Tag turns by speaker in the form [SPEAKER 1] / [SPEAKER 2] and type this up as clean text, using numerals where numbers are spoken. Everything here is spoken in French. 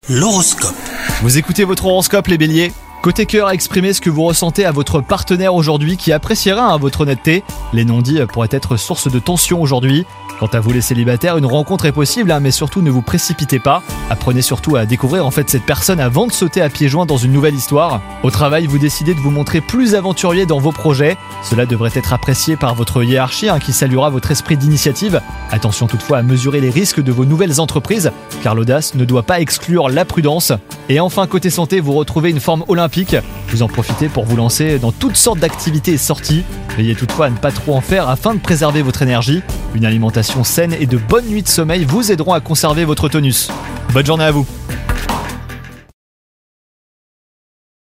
[SPEAKER 1] L'horoscope.
[SPEAKER 2] Vous écoutez votre horoscope les béliers. Côté cœur, exprimez ce que vous ressentez à votre partenaire aujourd'hui qui appréciera votre honnêteté. Les non-dits pourraient être source de tension aujourd'hui. Quant à vous les célibataires, une rencontre est possible, mais surtout ne vous précipitez pas. Apprenez surtout à découvrir cette personne avant de sauter à pieds joints dans une nouvelle histoire. Au travail, vous décidez de vous montrer plus aventurier dans vos projets. Cela devrait être apprécié par votre hiérarchie qui saluera votre esprit d'initiative. Attention toutefois à mesurer les risques de vos nouvelles entreprises, car l'audace ne doit pas exclure la prudence. Et enfin, côté santé, vous retrouvez une forme olympique. Vous en profitez pour vous lancer dans toutes sortes d'activités et sorties. Veillez toutefois à ne pas trop en faire afin de préserver votre énergie. Une alimentation saine et de bonnes nuits de sommeil vous aideront à conserver votre tonus. Bonne journée à vous.